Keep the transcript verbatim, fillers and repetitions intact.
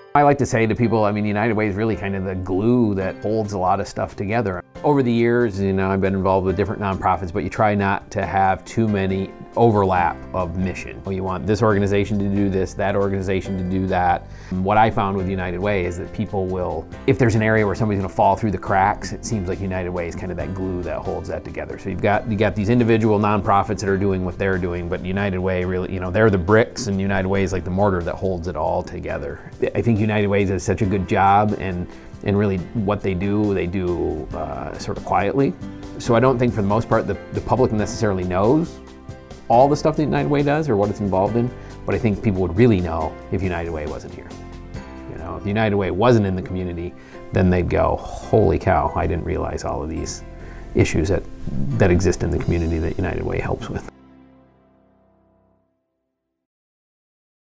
I like to say to people, I mean, United Way is really kind of the glue that holds a lot of stuff together. Over the years, you know, I've been involved with different nonprofits, but you try not to have too many overlap of mission. You want this organization to do this, that organization to do that. What I found with United Way is that people will, if there's an area where somebody's gonna fall through the cracks, it seems like United Way is kind of that glue that holds that together. So you've got, you got these individual nonprofits that are doing what they're doing, but United Way really, you know, they're the bricks and United Way is like the mortar that holds it all together. I think United Way does such a good job, and and really what they do, they do uh, sort of quietly. So I don't think for the most part the, the public necessarily knows all the stuff that United Way does or what it's involved in, but I think people would really know if United Way wasn't here. You know, if United Way wasn't in the community, then they'd go, holy cow, I didn't realize all of these issues that, that exist in the community that United Way helps with.